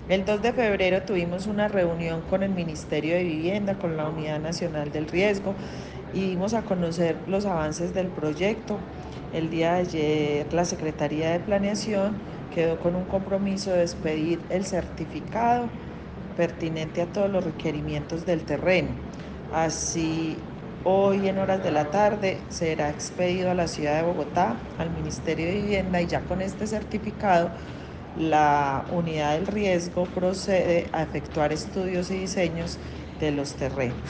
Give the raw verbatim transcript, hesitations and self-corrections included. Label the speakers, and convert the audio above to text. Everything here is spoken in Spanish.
Speaker 1: El dos de febrero tuvimos una reunión con el Ministerio de Vivienda, con la Unidad Nacional del Riesgo, y dimos a conocer los avances del proyecto. El día de ayer la Secretaría de Planeación quedó con un compromiso de expedir el certificado pertinente a todos los requerimientos del terreno. Así, hoy en horas de la tarde será expedido a la ciudad de Bogotá, al Ministerio de Vivienda, y ya con este certificado la unidad del riesgo procede a efectuar estudios y diseños de los terrenos.